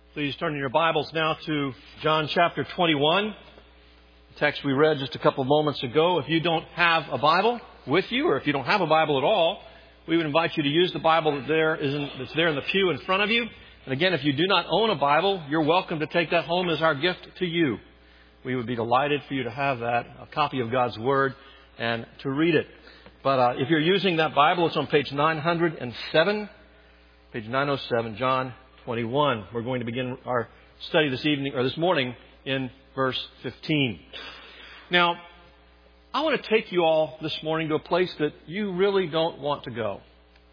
Please turn in your Bibles now to John chapter 21, the text we read just a couple of moments ago. If you don't have a Bible with you, or if you don't have a Bible at all, we would invite you to use the Bible that's there in the pew in front of you. And again, if you do not own a Bible, you're welcome to take that home as our gift to you. We would be delighted for you to have that, a copy of God's Word, and to read it. But if you're using that Bible, it's on page 907, page 907, John 21. We're going to begin our study this morning in verse 15. Now, I want to take you all this morning to a place that you really don't want to go.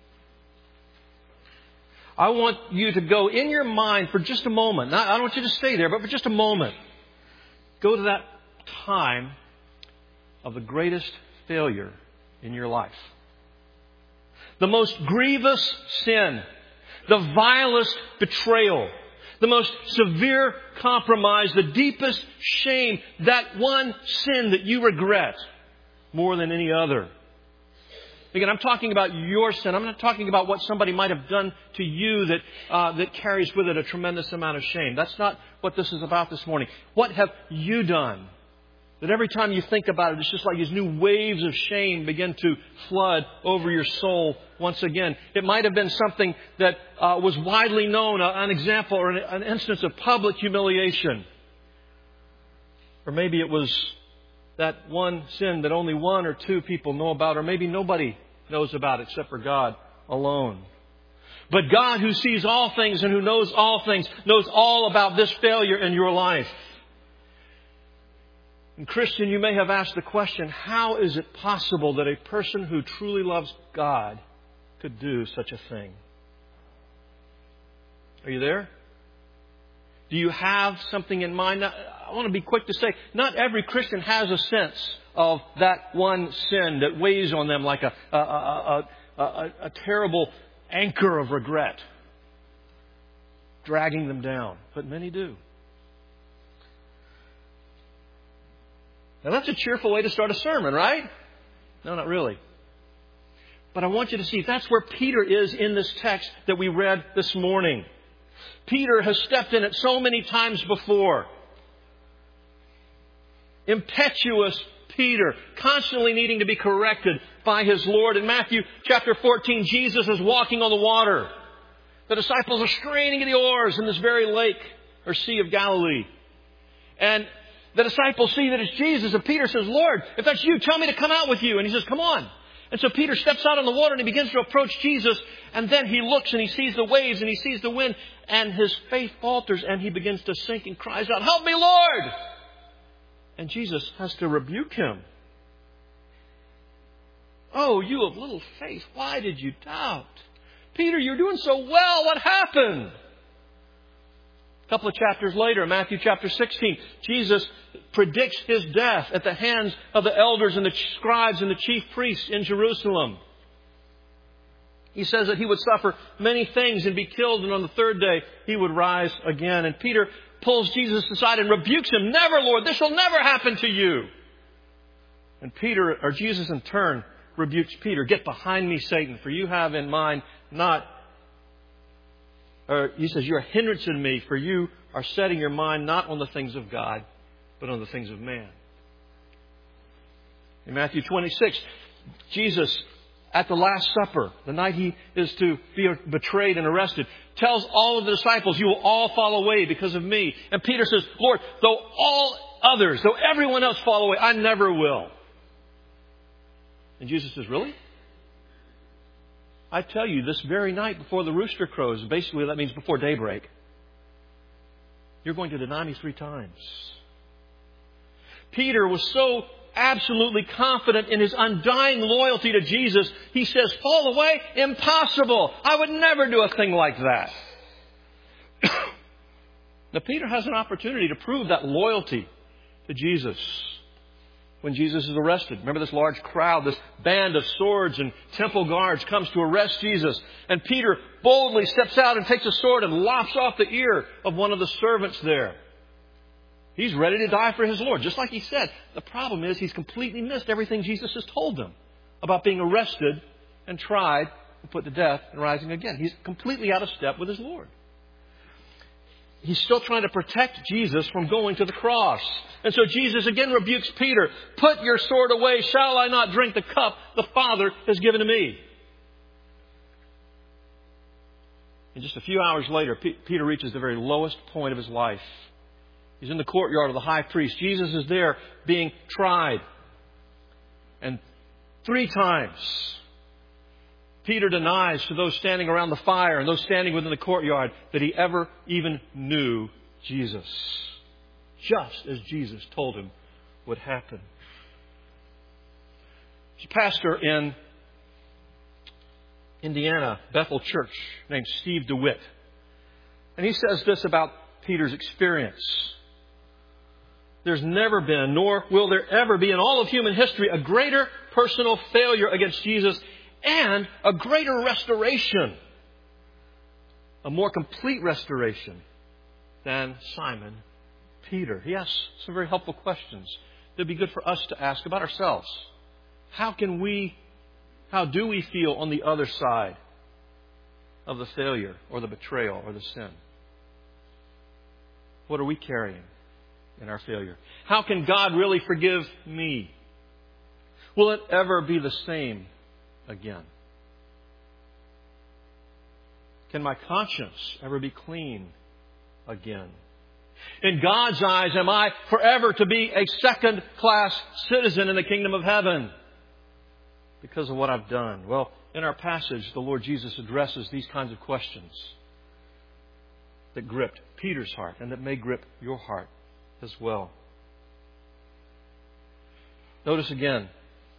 I want you to go in your mind for just a moment. I don't want you to stay there, but for just a moment. Go to that time of the greatest failure in your life. The most grievous sin. The vilest betrayal, the most severe compromise, the deepest shame, that one sin that you regret more than any other. Again, I'm talking about your sin. I'm not talking about what somebody might have done to you that carries with it a tremendous amount of shame. That's not what this is about this morning. What have you done? That every time you think about it, it's just like these new waves of shame begin to flood over your soul once again. It might have been something that was widely known, an example or an instance of public humiliation. Or maybe it was that one sin that only one or two people know about, or maybe nobody knows about except for God alone. But God, who sees all things and who knows all things, knows all about this failure in your life. And Christian, you may have asked the question, how is it possible that a person who truly loves God could do such a thing? Are you there? Do you have something in mind? Now, I want to be quick to say, not every Christian has a sense of that one sin that weighs on them like a terrible anchor of regret, dragging them down. But many do. Now that's a cheerful way to start a sermon, right? No, not really. But I want you to see that's where Peter is in this text that we read this morning. Peter has stepped in it so many times before. Impetuous Peter, constantly needing to be corrected by his Lord. In Matthew chapter 14, Jesus is walking on the water. The disciples are straining at the oars in this very lake or Sea of Galilee. And the disciples see that it's Jesus, and Peter says, Lord, if that's you, tell me to come out with you. And he says, come on. And so Peter steps out on the water and he begins to approach Jesus. And then he looks and he sees the waves and he sees the wind. And his faith falters and he begins to sink and cries out, help me, Lord! And Jesus has to rebuke him. Oh, you of little faith, why did you doubt? Peter, you're doing so well. What happened? A couple of chapters later, Matthew chapter 16, Jesus predicts his death at the hands of the elders and the scribes and the chief priests in Jerusalem. He says that he would suffer many things and be killed, and on the third day he would rise again. And Peter pulls Jesus aside and rebukes him. Never, Lord, this shall never happen to you. And Jesus in turn rebukes Peter. Get behind me, Satan, for you have in mind he says, you're a hindrance in me, for you are setting your mind not on the things of God, but on the things of man. In Matthew 26, Jesus, at the Last Supper, the night he is to be betrayed and arrested, tells all of the disciples, you will all fall away because of me. And Peter says, Lord, though everyone else fall away, I never will. And Jesus says, really? I tell you, this very night before the rooster crows, basically that means before daybreak, you're going to deny me 3 times. Peter was so absolutely confident in his undying loyalty to Jesus, he says, fall away? Impossible. I would never do a thing like that. Now, Peter has an opportunity to prove that loyalty to Jesus when Jesus is arrested. Remember this large crowd, this band of swords and temple guards comes to arrest Jesus. And Peter boldly steps out and takes a sword and lops off the ear of one of the servants there. He's ready to die for his Lord, just like he said. The problem is he's completely missed everything Jesus has told him about being arrested and tried and put to death and rising again. He's completely out of step with his Lord. he's still trying to protect Jesus from going to the cross. And so Jesus again rebukes Peter. Put your sword away. Shall I not drink the cup the Father has given to me? And just a few hours later, Peter reaches the very lowest point of his life. He's in the courtyard of the high priest. Jesus is there being tried. And 3 times, Peter denies to those standing around the fire and those standing within the courtyard that he ever even knew Jesus. Just as Jesus told him would happen. There's a pastor in Indiana, Bethel Church, named Steve DeWitt. And he says this about Peter's experience. There's never been, nor will there ever be in all of human history, a greater personal failure against Jesus and a greater restoration, a more complete restoration than Simon Peter. He asks some very helpful questions that would be good for us to ask about ourselves. How do we feel on the other side of the failure or the betrayal or the sin? What are we carrying in our failure? How can God really forgive me? Will it ever be the same again? Can my conscience ever be clean again? In God's eyes, am I forever to be a second-class citizen in the kingdom of heaven because of what I've done? Well, in our passage, the Lord Jesus addresses these kinds of questions that gripped Peter's heart and that may grip your heart as well. Notice again,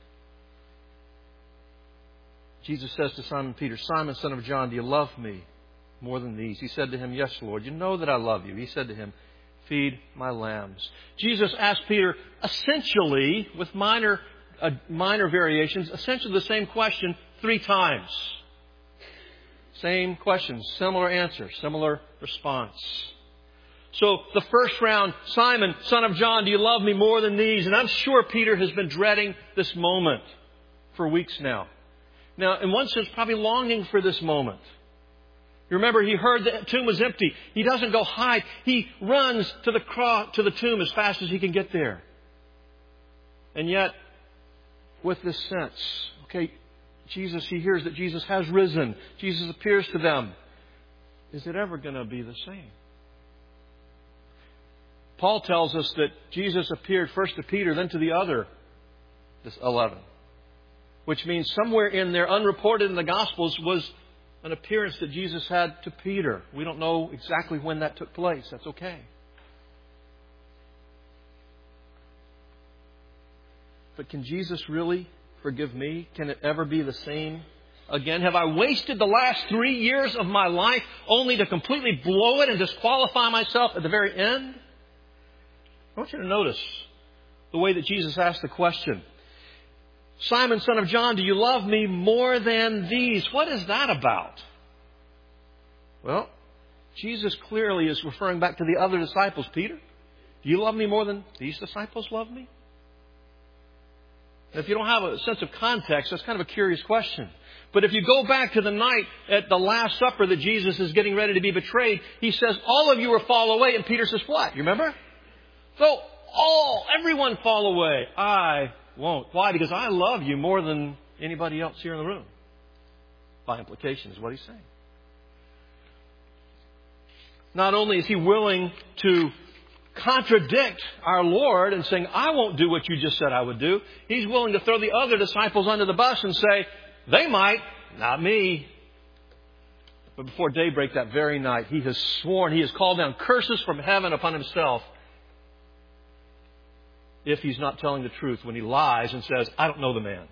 Jesus says to Simon Peter, Simon, son of John, do you love me more than these? He said to him, yes, Lord, you know that I love you. He said to him, feed my lambs. Jesus asked Peter essentially, with minor variations, essentially the same question 3 times. Same question, similar answer, similar response. So the first round, Simon, son of John, do you love me more than these? And I'm sure Peter has been dreading this moment for weeks now. Now, in one sense, probably longing for this moment. You remember, he heard the tomb was empty. He doesn't go hide. He runs to the tomb as fast as he can get there. And yet, with this sense, okay, he hears that Jesus has risen. Jesus appears to them. Is it ever going to be the same? Paul tells us that Jesus appeared first to Peter, then to the other, this 11. Which means somewhere in there, unreported in the Gospels, was an appearance that Jesus had to Peter. We don't know exactly when that took place. That's okay. But can Jesus really forgive me? Can it ever be the same again? Have I wasted the last 3 years of my life only to completely blow it and disqualify myself at the very end? I want you to notice the way that Jesus asked the question. Simon, son of John, do you love me more than these? What is that about? Well, Jesus clearly is referring back to the other disciples. Peter, do you love me more than these disciples love me? Now, if you don't have a sense of context, that's kind of a curious question. But if you go back to the night at the Last Supper that Jesus is getting ready to be betrayed, he says, all of you will fall away. And Peter says, what? You remember? So, everyone fall away. I won't. Why? Because I love you more than anybody else here in the room. By implication is what he's saying. Not only is he willing to contradict our Lord and saying, I won't do what you just said I would do. He's willing to throw the other disciples under the bus and say, they might, not me. But before daybreak that very night, he has sworn, he has called down curses from heaven upon himself if he's not telling the truth when he lies and says, I don't know the man.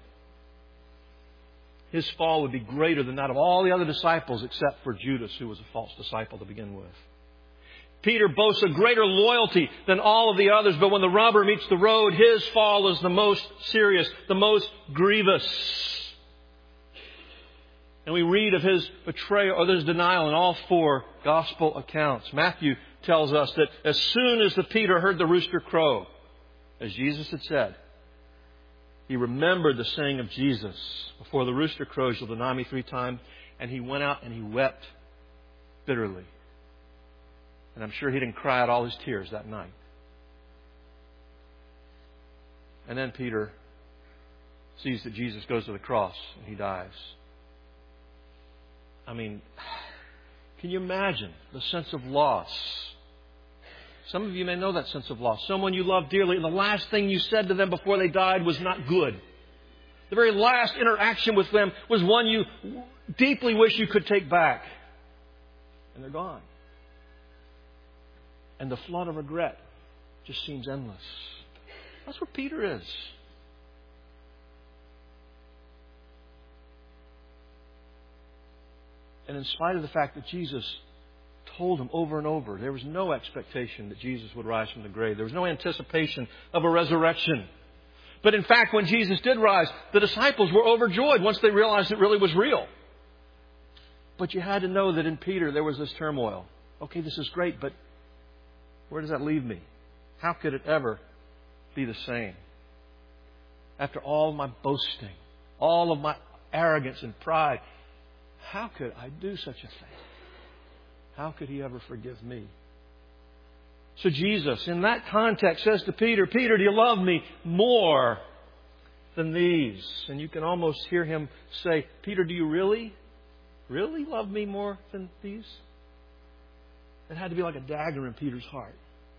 His fall would be greater than that of all the other disciples except for Judas, who was a false disciple to begin with. Peter boasts a greater loyalty than all of the others, but when the rubber meets the road, his fall is the most serious, the most grievous. And we read of his betrayal or his denial in all 4 gospel accounts. Matthew tells us that as soon as Peter heard the rooster crow, as Jesus had said, he remembered the saying of Jesus, before the rooster crows, you'll deny me 3 times. And he went out and he wept bitterly. And I'm sure he didn't cry out all his tears that night. And then Peter sees that Jesus goes to the cross and he dies. I mean, can you imagine the sense of loss? Some of you may know that sense of loss. Someone you love dearly, and the last thing you said to them before they died was not good. The very last interaction with them was one you deeply wish you could take back. And they're gone. And the flood of regret just seems endless. That's where Peter is. And in spite of the fact that Jesus told him over and over, there was no expectation that Jesus would rise from the grave. There was no anticipation of a resurrection. But in fact, when Jesus did rise, the disciples were overjoyed once they realized it really was real. But you had to know that in Peter there was this turmoil. Okay, this is great, but where does that leave me? How could it ever be the same? After all my boasting, all of my arrogance and pride, how could I do such a thing? How could he ever forgive me? So Jesus, in that context, says to Peter, Peter, do you love me more than these? And you can almost hear him say, Peter, do you really love me more than these? It had to be like a dagger in Peter's heart.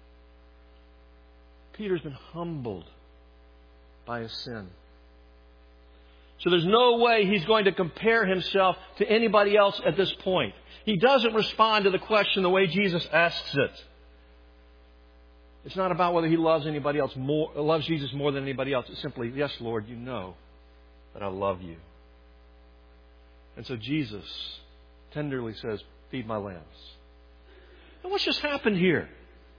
Peter's been humbled by his sin. So there's no way he's going to compare himself to anybody else at this point. He doesn't respond to the question the way Jesus asks it. It's not about whether he loves anybody else more, loves Jesus more than anybody else. It's simply, yes, Lord, you know that I love you. And so Jesus tenderly says, feed my lambs. And what's just happened here?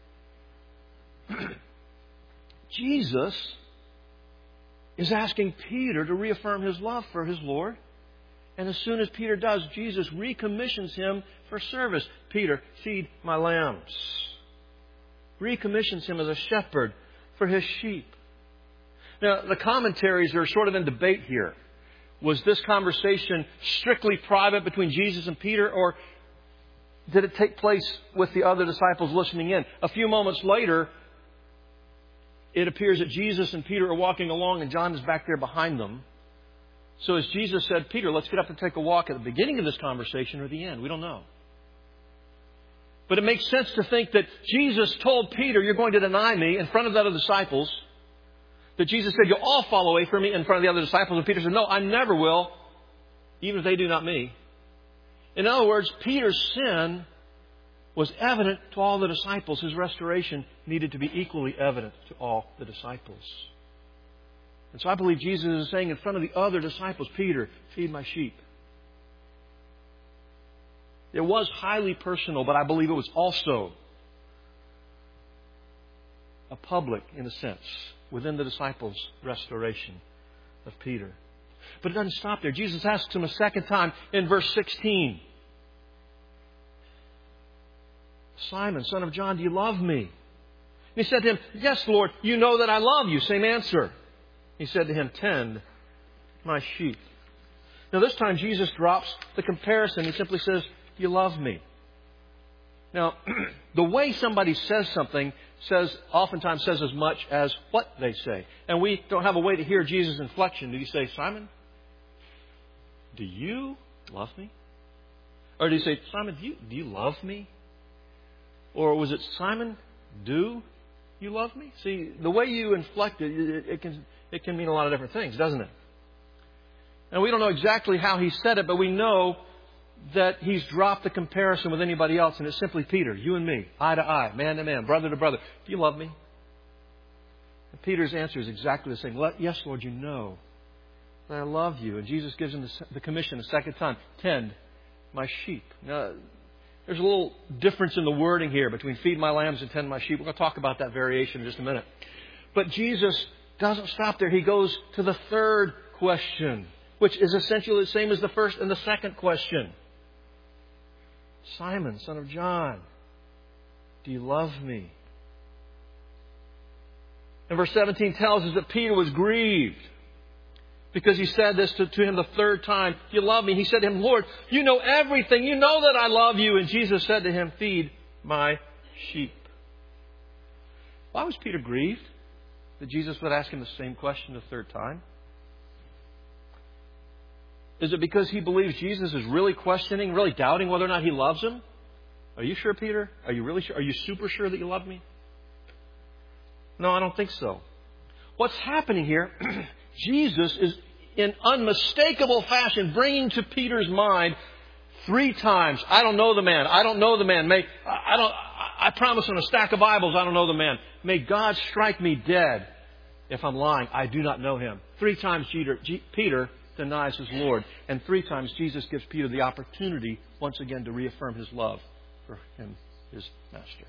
Jesus is asking Peter to reaffirm his love for his Lord. And as soon as Peter does, Jesus recommissions him for service. Peter, feed my lambs. Recommissions him as a shepherd for his sheep. Now, the commentaries are sort of in debate here. Was this conversation strictly private between Jesus and Peter, or did it take place with the other disciples listening in? A few moments later, it appears that Jesus and Peter are walking along and John is back there behind them. So as Jesus said, Peter, let's get up and take a walk at the beginning of this conversation or the end. We don't know. But it makes sense to think that Jesus told Peter, you're going to deny me in front of the other disciples. That Jesus said, you'll all fall away from me in front of the other disciples. And Peter said, no, I never will, even if they do not me. In other words, Peter's sin was evident to all the disciples. His restoration needed to be equally evident to all the disciples. And so I believe Jesus is saying in front of the other disciples, Peter, feed my sheep. It was highly personal, but I believe it was also a public, in a sense, within the disciples' restoration of Peter. But it doesn't stop there. Jesus asks him a second time in verse 16. Simon, son of John, do you love me? And he said to him, yes, Lord, you know that I love you. Same answer. He said to him, tend my sheep. Now this time Jesus drops the comparison. He simply says, you love me. Now, the way somebody says something oftentimes says as much as what they say. And we don't have a way to hear Jesus' inflection. Did he say, Simon, do you love me? Or did he say, Simon, do you love me? Or was it, Simon, do you love me? See, the way you inflect it can mean a lot of different things, doesn't it? And we don't know exactly how he said it, but we know that he's dropped the comparison with anybody else, and it's simply Peter, you and me, eye to eye, man to man, brother to brother. Do you love me? And Peter's answer is exactly the same. Yes, Lord, you know that I love you. And Jesus gives him the commission a second time. Tend my sheep. Now, there's a little difference in the wording here between feed my lambs and tend my sheep. We're going to talk about that variation in just a minute. But Jesus doesn't stop there. He goes to the third question, which is essentially the same as the first and the second question. Simon, son of John, do you love me? And verse 17 tells us that Peter was grieved because he said this to him the third time. Do you love me? He said to him, Lord, you know everything. You know that I love you. And Jesus said to him, feed my sheep. Why was Peter grieved that Jesus would ask him the same question a third time? Is it because he believes Jesus is really questioning, really doubting whether or not he loves him? Are you sure, Peter? Are you really sure? Are you super sure that you love me? No, I don't think so. What's happening here, Jesus is in unmistakable fashion bringing to Peter's mind 3 times, I don't know the man. I don't know the man. I promise on a stack of Bibles, I don't know the man. May God strike me dead if I'm lying. I do not know him. 3 times Peter denies his Lord. And 3 times Jesus gives Peter the opportunity once again to reaffirm his love for him, his master.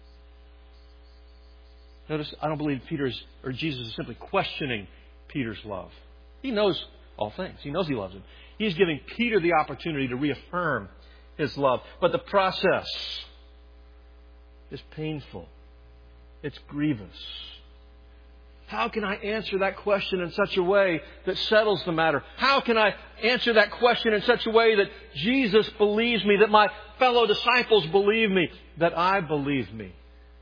Notice, I don't believe Jesus is simply questioning Peter's love. He knows all things. He knows he loves him. He's giving Peter the opportunity to reaffirm his love. But the process is painful. It's grievous. How can I answer that question in such a way that settles the matter? How can I answer that question in such a way that Jesus believes me, that my fellow disciples believe me, that I believe me?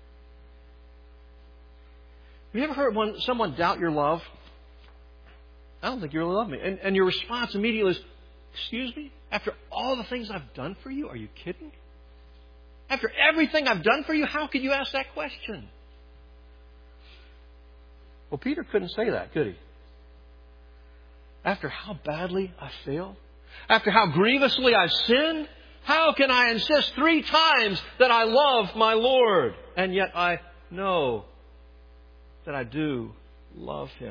Have you ever heard someone doubt your love? I don't think you really love me. And your response immediately is, excuse me? After all the things I've done for you? Are you kidding? After everything I've done for you, how could you ask that question? Well, Peter couldn't say that, could he? After how badly I failed? After how grievously I've sinned? How can I insist 3 times that I love my Lord? And yet I know that I do love Him.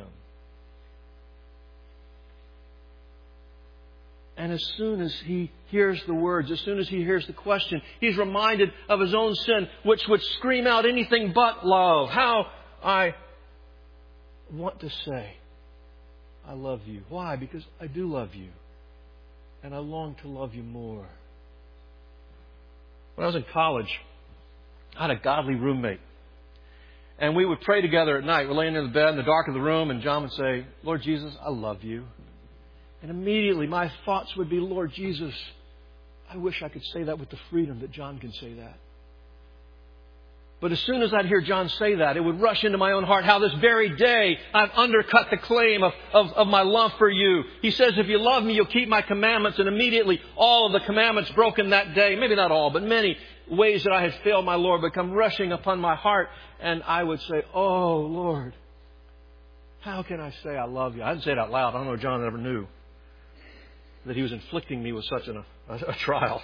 And as soon as he hears the words, as soon as he hears the question, he's reminded of his own sin, which would scream out anything but love. How I want to say, I love you. Why? Because I do love you. And I long to love you more. When I was in college, I had a godly roommate. And we would pray together at night. We're laying in the bed in the dark of the room, and John would say, Lord Jesus, I love you. And immediately my thoughts would be, Lord Jesus, I wish I could say that with the freedom that John can say that. But as soon as I'd hear John say that, it would rush into my own heart how this very day I've undercut the claim of my love for you. He says, if you love me, you'll keep my commandments. And immediately all of the commandments broken that day, maybe not all, but many ways that I had failed my Lord would come rushing upon my heart. And I would say, oh, Lord, how can I say I love you? I didn't say it out loud. I don't know if John ever knew that he was inflicting me with such a trial.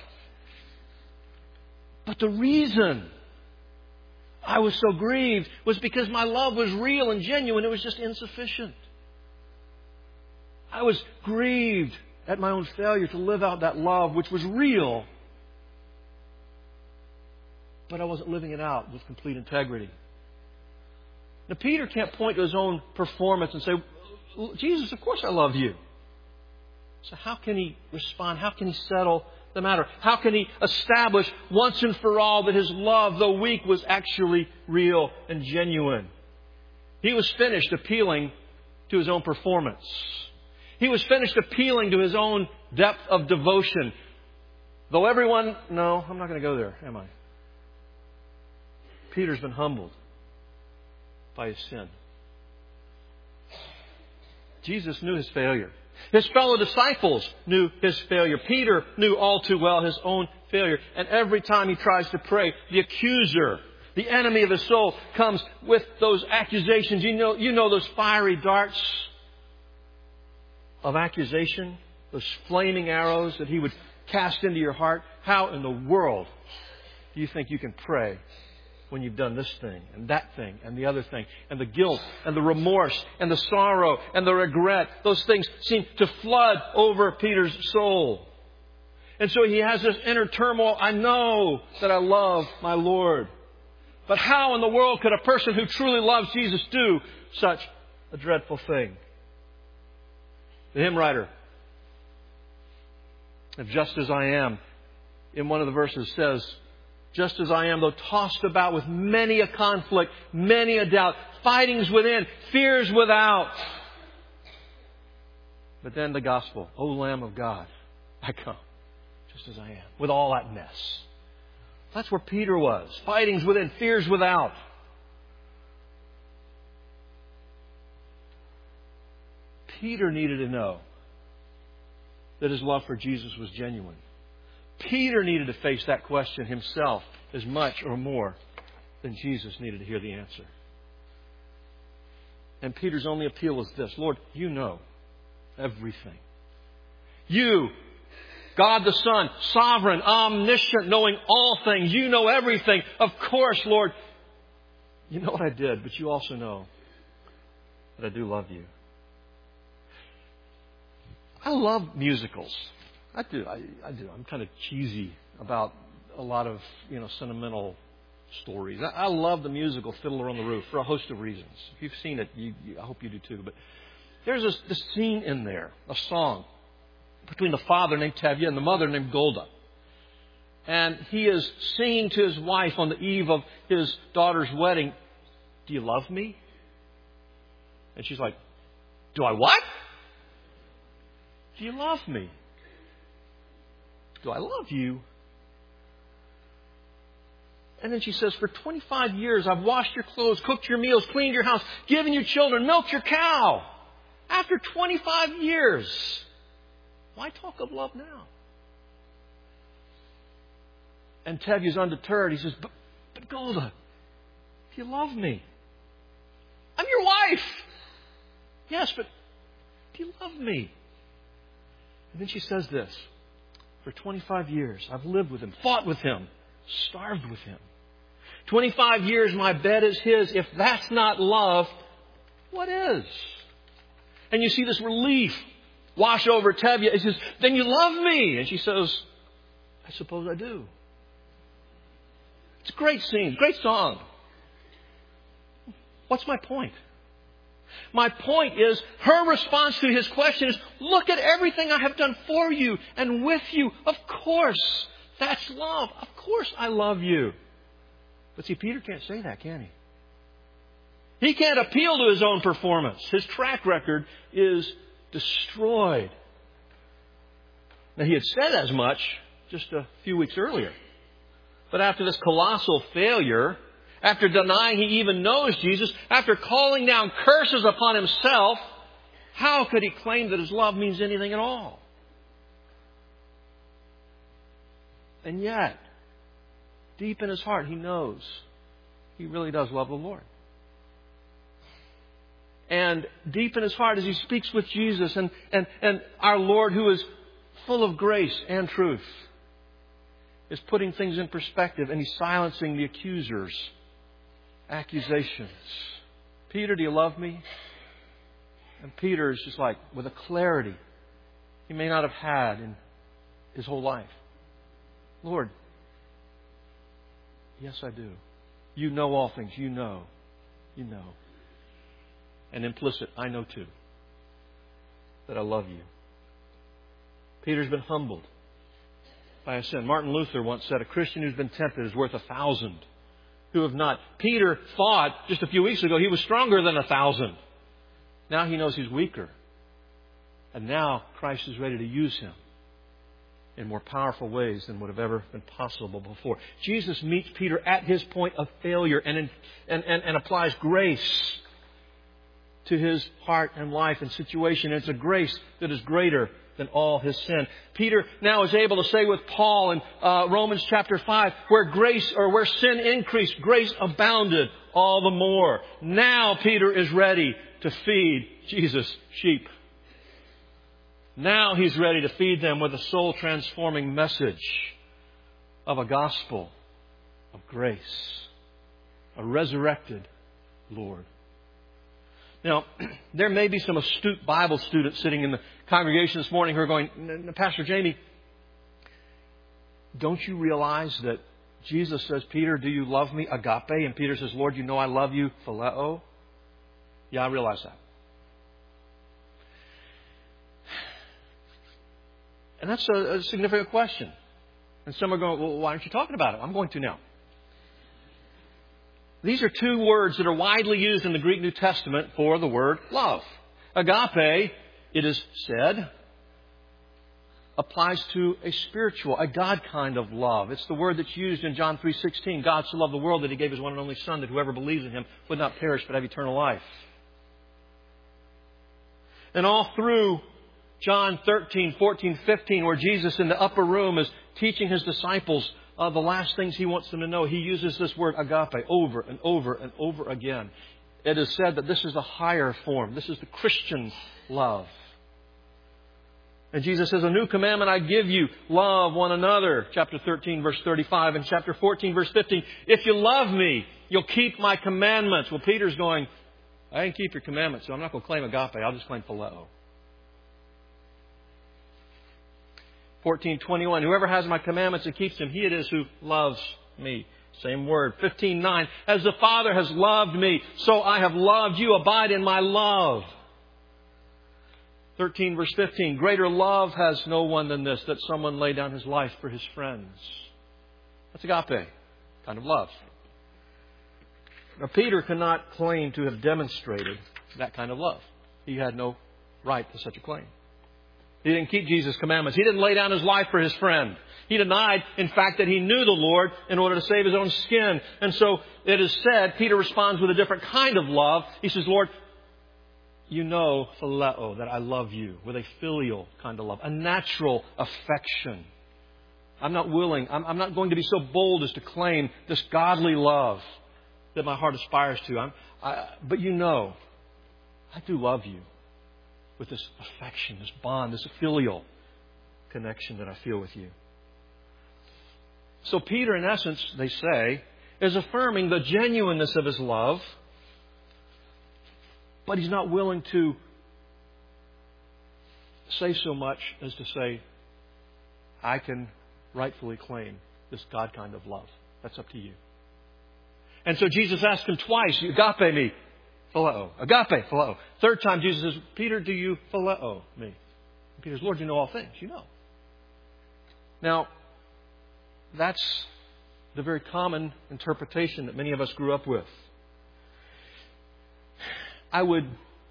But the reason I was so grieved was because my love was real and genuine. It was just insufficient. I was grieved at my own failure to live out that love, which was real. But I wasn't living it out with complete integrity. Now, Peter can't point to his own performance and say, Jesus, of course I love you. So how can he respond? How can he settle the matter? How can he establish once and for all that his love, though weak, was actually real and genuine? He was finished appealing to his own performance. He was finished appealing to his own depth of devotion. Though everyone... No, I'm not going to go there, am I? Peter's been humbled by his sin. Jesus knew his failure. His fellow disciples knew his failure. Peter knew all too well his own failure. And every time he tries to pray, the accuser, the enemy of his soul, comes with those accusations. You know those fiery darts of accusation, those flaming arrows that he would cast into your heart. How in the world do you think you can pray when you've done this thing and that thing and the other thing, and the guilt and the remorse and the sorrow and the regret? Those things seem to flood over Peter's soul. And so he has this inner turmoil. I know that I love my Lord. But how in the world could a person who truly loves Jesus do such a dreadful thing? The hymn writer of Just As I Am, in one of the verses says, just as I am, though tossed about with many a conflict, many a doubt, fightings within, fears without. But then the gospel, O Lamb of God, I come just as I am, with all that mess. That's where Peter was. Fightings within, fears without. Peter needed to know that his love for Jesus was genuine. Peter needed to face that question himself as much or more than Jesus needed to hear the answer. And Peter's only appeal is this: Lord, you know everything. You, God the Son, sovereign, omniscient, knowing all things. You know everything. Of course, Lord, you know what I did, but you also know that I do love you. I love musicals. I do. I'm kind of cheesy about a lot of, sentimental stories. I love the musical Fiddler on the Roof for a host of reasons. If you've seen it, I hope you do too. But there's this scene in there, a song, between the father named Tevye and the mother named Golda. And he is singing to his wife on the eve of his daughter's wedding, "Do you love me?" And she's like, "Do I what? Do you love me? Do I love you?" And then she says, "For 25 years, I've washed your clothes, cooked your meals, cleaned your house, given you children, milked your cow. After 25 years, why talk of love now?" And Tevye's undeterred. He says, but Golda, do you love me? I'm your wife. Yes, but do you love me? And then she says this: "For 25 years, I've lived with him, fought with him, starved with him. 25 years my bed is his. If that's not love, what is?" And you see this relief wash over Tevye. He says, "Then you love me." And she says, "I suppose I do." It's a great scene, great song. What's my point? My point is, her response to his question is, "Look at everything I have done for you and with you. Of course, that's love. Of course I love you." But see, Peter can't say that, can he? He can't appeal to his own performance. His track record is destroyed. Now, he had said as much just a few weeks earlier. But after this colossal failure, after denying he even knows Jesus, after calling down curses upon himself, how could he claim that his love means anything at all? And yet, deep in his heart, he knows he really does love the Lord. And deep in his heart, as he speaks with Jesus and our Lord, who is full of grace and truth, is putting things in perspective, and he's silencing the accusers' accusations. "Peter, do you love me?" And Peter is just like, with a clarity he may not have had in his whole life: "Lord, yes, I do. You know all things. You know. You know." And implicit, "I know too that I love you." Peter's been humbled by a sin. Martin Luther once said, "A Christian who's been tempted is worth 1,000 who have not." Peter thought just a few weeks ago he was stronger than 1,000. Now he knows he's weaker. And now Christ is ready to use him in more powerful ways than would have ever been possible before. Jesus meets Peter at his point of failure and applies grace to his heart and life and situation. And it's a grace that is greater than all his sin. Peter now is able to say with Paul in Romans chapter 5, where sin increased, grace abounded all the more. Now Peter is ready to feed Jesus' sheep. Now he's ready to feed them with a soul-transforming message of a gospel of grace, a resurrected Lord. Now, there may be some astute Bible students sitting in the congregation this morning who are going, "Pastor Jamie, don't you realize that Jesus says, 'Peter, do you love me?' Agape. And Peter says, 'Lord, you know I love you,' phileo." Yeah, I realize that. And that's a significant question. And some are going, "Well, why aren't you talking about it?" I'm going to now. These are two words that are widely used in the Greek New Testament for the word love. Agape, it is said, applies to a spiritual, a God kind of love. It's the word that's used in John 3:16. God so loved the world that He gave His one and only Son, that whoever believes in Him would not perish but have eternal life. And all through John 13, 14, 15, where Jesus in the upper room is teaching His disciples the last things He wants them to know, He uses this word agape over and over and over again. It is said that this is the higher form. This is the Christian love. And Jesus says, a new commandment I give you, love one another. Chapter 13, verse 35. And chapter 14, verse 15. If you love me, you'll keep my commandments. Well, Peter's going, I didn't keep your commandments, so I'm not going to claim agape. I'll just claim phileo. 14:21. Whoever has my commandments and keeps them, he it is who loves me. Same word. 15:9. As the Father has loved me, so I have loved you. Abide in my love. 13 verse 15. Greater love has no one than this, that someone lay down his life for his friends. That's agape kind of love. Now, Peter cannot claim to have demonstrated that kind of love. He had no right to such a claim. He didn't keep Jesus' commandments. He didn't lay down his life for his friend. He denied, in fact, that he knew the Lord in order to save his own skin. And so it is said, Peter responds with a different kind of love. He says, Lord, you know, phileo, that I love you, with a filial kind of love, a natural affection. I'm not willing, I'm not going to be so bold as to claim this godly love that my heart aspires to. But you know, I do love you with this affection, this bond, this filial connection that I feel with you. So Peter, in essence, they say, is affirming the genuineness of his love, but he's not willing to say so much as to say, I can rightfully claim this God kind of love. That's up to you. And so Jesus asked him twice, agape me, phileo. Agape, phileo. Third time Jesus says, Peter, do you phileo me? And Peter says, Lord, you know all things. You know. Now, that's the very common interpretation that many of us grew up with. I would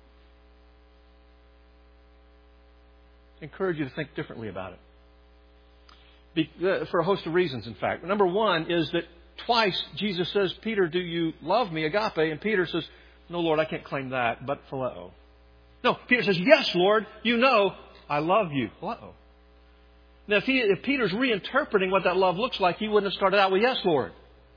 encourage you to think differently about it. For a host of reasons, in fact. Number one is that twice Jesus says, Peter, do you love me, agape? And Peter says, no, Lord, I can't claim that, but phileo. No, Peter says, yes, Lord, you know I love you, phileo. Now, if Peter's reinterpreting what that love looks like, he wouldn't have started out with, yes, Lord.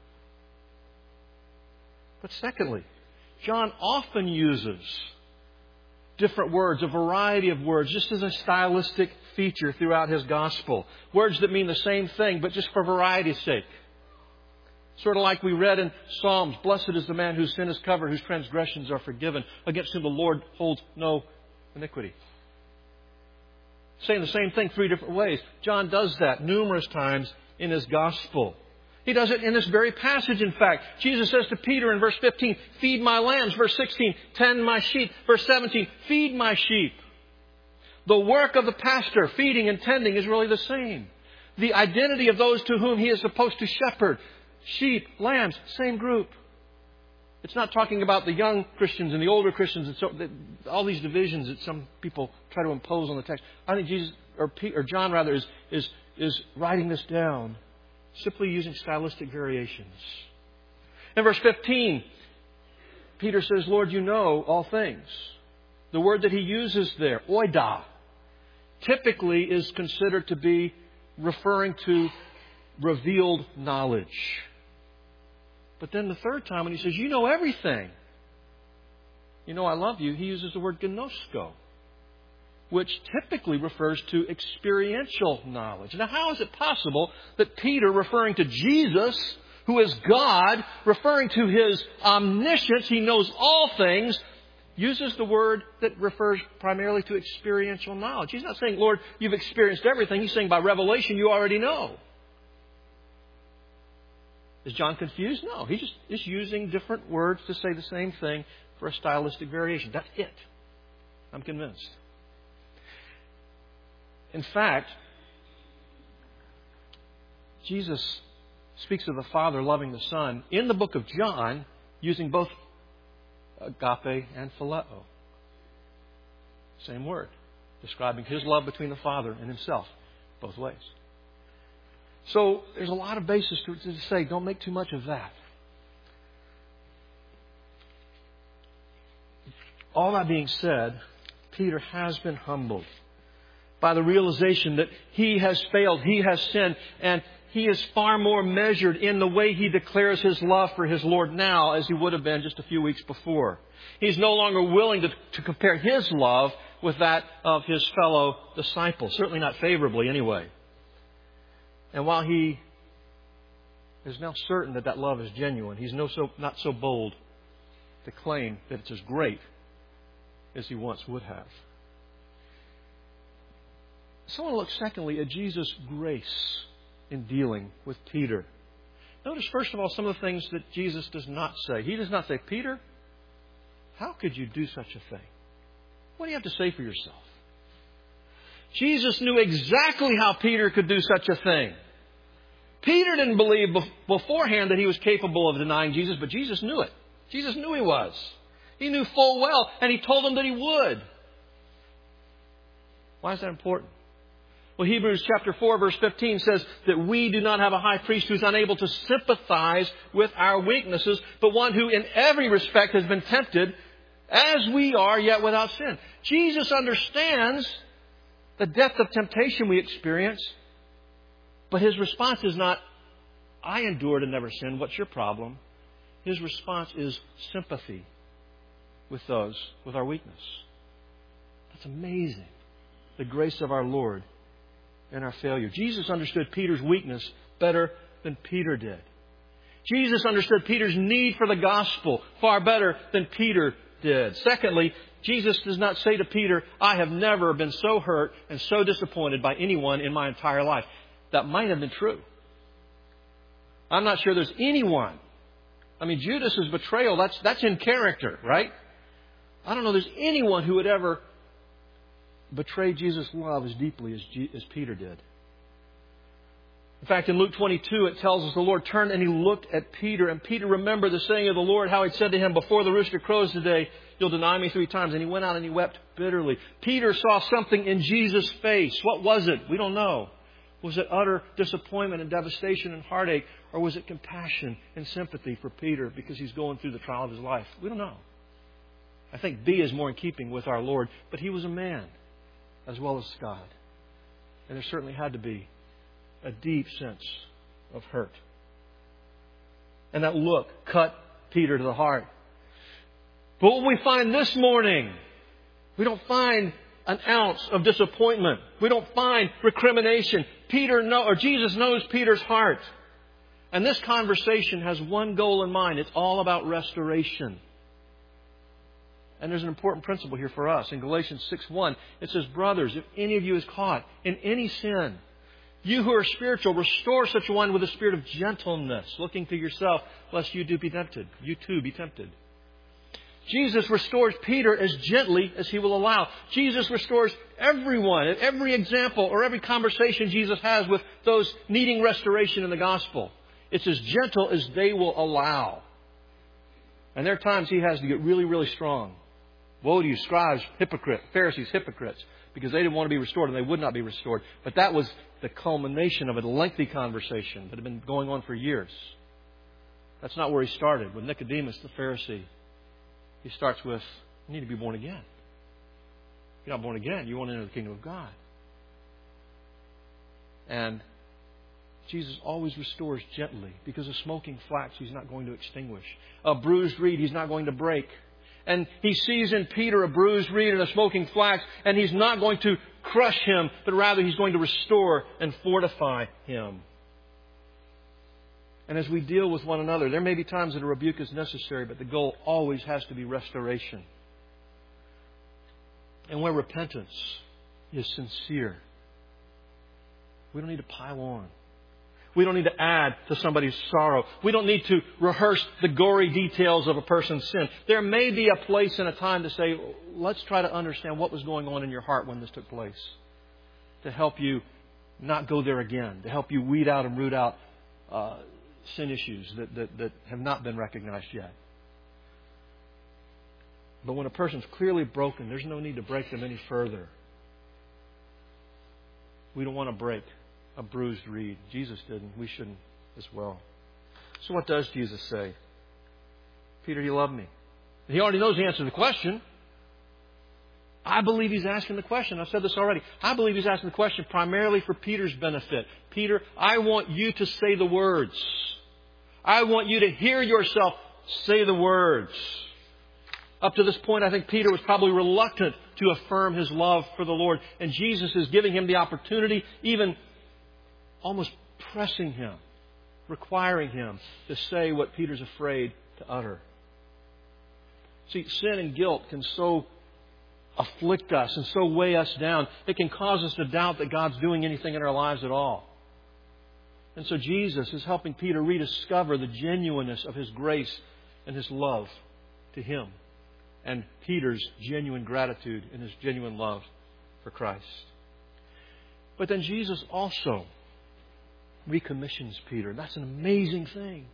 But secondly, John often uses different words, a variety of words, just as a stylistic feature throughout his gospel. Words that mean the same thing, but just for variety's sake. Sort of like we read in Psalms, blessed is the man whose sin is covered, whose transgressions are forgiven, against whom the Lord holds no iniquity. Saying the same thing three different ways. John does that numerous times in his gospel. He does it in this very passage, in fact. Jesus says to Peter in verse 15, feed my lambs. Verse 16, tend my sheep. Verse 17, feed my sheep. The work of the pastor, feeding and tending, is really the same. The identity of those to whom he is supposed to shepherd. Sheep, lambs, same group. It's not talking about the young Christians and the older Christians and so all these divisions that some people try to impose on the text. I think Jesus or John rather is writing this down, simply using stylistic variations. In verse 15, Peter says, Lord, you know all things. The word that he uses there, oida, typically is considered to be referring to revealed knowledge. But then the third time when he says, you know everything. You know I love you. He uses the word gnosko, which typically refers to experiential knowledge. Now, how is it possible that Peter, referring to Jesus, who is God, referring to his omniscience, he knows all things, uses the word that refers primarily to experiential knowledge? He's not saying, Lord, you've experienced everything. He's saying by revelation you already know. Is John confused? No. He's just using different words to say the same thing for a stylistic variation. That's it. I'm convinced. In fact, Jesus speaks of the Father loving the Son in the book of John using both agape and phileo. Same word. Describing his love between the Father and himself. both ways. So there's a lot of basis to say, don't make too much of that. All that being said, Peter has been humbled by the realization that he has failed, he has sinned, and he is far more measured in the way he declares his love for his Lord now as he would have been just a few weeks before. He's no longer willing to compare his love with that of his fellow disciples, certainly not favorably anyway. And while he is now certain that that love is genuine, he's not so bold to claim that it's as great as he once would have. So I want to look secondly at Jesus' grace in dealing with Peter. Notice first of all some of the things that Jesus does not say. He does not say, Peter, how could you do such a thing? What do you have to say for yourself? Jesus knew exactly how Peter could do such a thing. Peter didn't believe beforehand that he was capable of denying Jesus, but Jesus knew it. Jesus knew he was. He knew full well, and he told him that he would. Why is that important? Well, Hebrews chapter 4, verse 15 says that we do not have a high priest who is unable to sympathize with our weaknesses, but one who in every respect has been tempted as we are, yet without sin. Jesus understands the depth of temptation we experience, but his response is not, I endured and never sinned, what's your problem? His response is sympathy with those with our weakness. That's amazing. The grace of our Lord in our failure. Jesus understood Peter's weakness better than Peter did. Jesus understood Peter's need for the gospel far better than Peter did. Secondly, Jesus does not say to Peter, I have never been so hurt and so disappointed by anyone in my entire life. That might have been true. I'm not sure there's anyone. I mean, Judas' betrayal, that's in character, right? I don't know there's anyone who would ever betray Jesus' love as deeply as Peter did. In fact, in Luke 22, it tells us the Lord turned and He looked at Peter. And Peter remembered the saying of the Lord, how He said to him, before the rooster crows today, you'll deny me 3 times. And he went out and he wept bitterly. Peter saw something in Jesus' face. What was it? We don't know. Was it utter disappointment and devastation and heartache? Or was it compassion and sympathy for Peter because he's going through the trial of his life? We don't know. I think B is more in keeping with our Lord. But He was a man as well as God. And there certainly had to be a deep sense of hurt. And that look cut Peter to the heart. But what we find this morning, we don't find an ounce of disappointment. We don't find recrimination. Jesus knows Peter's heart. And this conversation has one goal in mind. It's all about restoration. And there's an important principle here for us. In Galatians 6:1, it says, brothers, if any of you is caught in any sin, you who are spiritual, restore such a one with a spirit of gentleness, looking to yourself, lest you too be tempted. Jesus restores Peter as gently as He will allow. Jesus restores everyone at every example or every conversation Jesus has with those needing restoration in the gospel. It's as gentle as they will allow. And there are times He has to get really, really strong. Woe to you, scribes, Pharisees, hypocrites, because they didn't want to be restored and they would not be restored. But that was the culmination of a lengthy conversation that had been going on for years. That's not where He started. With Nicodemus, the Pharisee, He starts with, you need to be born again. If you're not born again, you won't enter the kingdom of God. And Jesus always restores gently, because a smoking flax He's not going to extinguish. A bruised reed He's not going to break. And He sees in Peter a bruised reed and a smoking flax, and He's not going to crush him, but rather He's going to restore and fortify him. And as we deal with one another, there may be times that a rebuke is necessary, but the goal always has to be restoration. And where repentance is sincere, we don't need to pile on. We don't need to add to somebody's sorrow. We don't need to rehearse the gory details of a person's sin. There may be a place and a time to say, let's try to understand what was going on in your heart when this took place, to help you not go there again, to help you weed out and root out sin issues that have not been recognized yet. But when a person's clearly broken, there's no need to break them any further. We don't want to break a bruised reed. Jesus didn't. We shouldn't as well. So what does Jesus say? Peter, do you love me? He already knows the answer to the question. I believe he's asking the question. I've said this already. I believe he's asking the question primarily for Peter's benefit. Peter, I want you to say the words. I want you to hear yourself say the words. Up to this point, I think Peter was probably reluctant to affirm his love for the Lord. And Jesus is giving him the opportunity, even almost pressing him, requiring him to say what Peter's afraid to utter. See, sin and guilt can so afflict us and so weigh us down. It can cause us to doubt that God's doing anything in our lives at all. And so Jesus is helping Peter rediscover the genuineness of His grace and His love to him, and Peter's genuine gratitude and his genuine love for Christ. But then Jesus also recommissions Peter. And that's an amazing thing.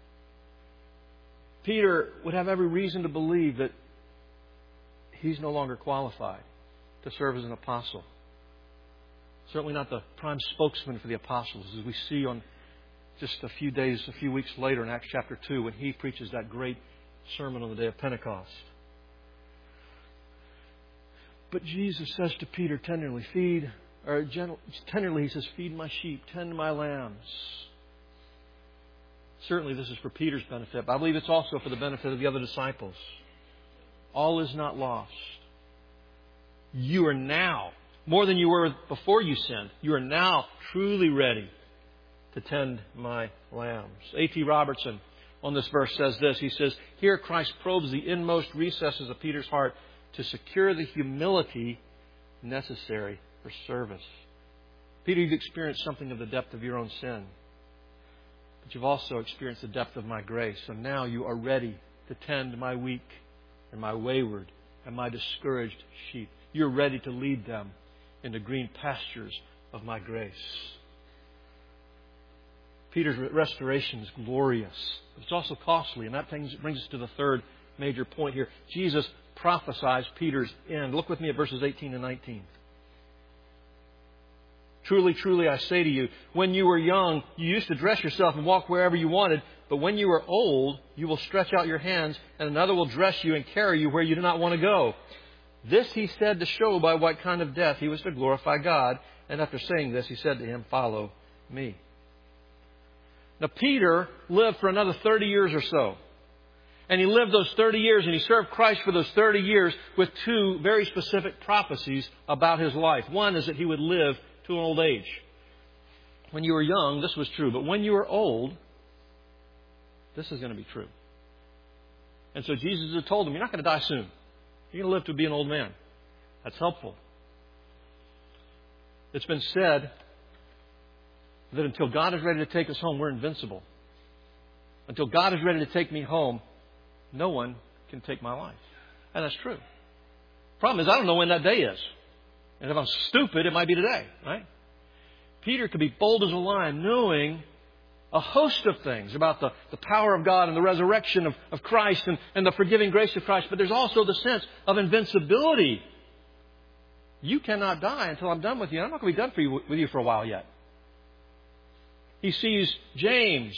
Peter would have every reason to believe that he's no longer qualified to serve as an apostle. Certainly not the prime spokesman for the apostles, as we see on just a few weeks later in Acts chapter 2 when he preaches that great sermon on the day of Pentecost. But Jesus says to Peter tenderly, he says, feed my sheep, tend my lambs. Certainly this is for Peter's benefit, but I believe it's also for the benefit of the other disciples. All is not lost. You are now, more than you were before you sinned, you are now truly ready to tend my lambs. A.T. Robertson on this verse says this. He says, here Christ probes the inmost recesses of Peter's heart to secure the humility necessary for service. Peter, you've experienced something of the depth of your own sin. But you've also experienced the depth of my grace. And now you are ready to tend my weak and my wayward and my discouraged sheep. You're ready to lead them into green pastures of my grace. Peter's restoration is glorious. It's also costly. And that brings us to the third major point here. Jesus prophesies Peter's end. Look with me at verses 18 and 19. Truly, truly, I say to you, when you were young, you used to dress yourself and walk wherever you wanted. But when you are old, you will stretch out your hands, and another will dress you and carry you where you do not want to go. This he said to show by what kind of death he was to glorify God. And after saying this, he said to him, follow me. Now, Peter lived for another 30 years or so. And he lived those 30 years, and he served Christ for those 30 years with two very specific prophecies about his life. One is that he would live to an old age. When you were young, this was true. But when you were old, this is going to be true. And so Jesus had told him, you're not going to die soon. You're going to live to be an old man. That's helpful. It's been said that until God is ready to take us home, we're invincible. Until God is ready to take me home, no one can take my life. And that's true. Problem is, I don't know when that day is. And if I'm stupid, it might be today, right? Peter could be bold as a lion, knowing a host of things about the power of God and the resurrection of Christ and the forgiving grace of Christ. But there's also the sense of invincibility. You cannot die until I'm done with you. I'm not going to be done with you for a while yet. He sees James,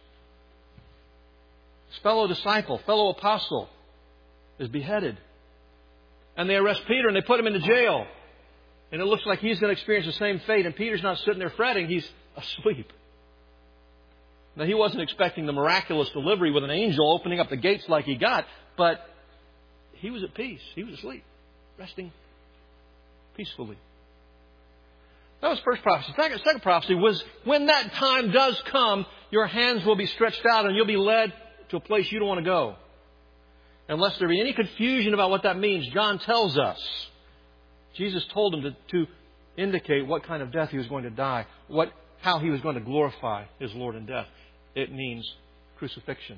his fellow disciple, fellow apostle, is beheaded. And they arrest Peter and they put him into jail. And it looks like he's going to experience the same fate. And Peter's not sitting there fretting. He's asleep. Now, he wasn't expecting the miraculous delivery with an angel opening up the gates like he got. But he was at peace. He was asleep, resting peacefully. That was first prophecy. Second prophecy was when that time does come, your hands will be stretched out and you'll be led to a place you don't want to go. Unless there be any confusion about what that means, John tells us. Jesus told him to indicate what kind of death he was going to die, how he was going to glorify his Lord in death. It means crucifixion.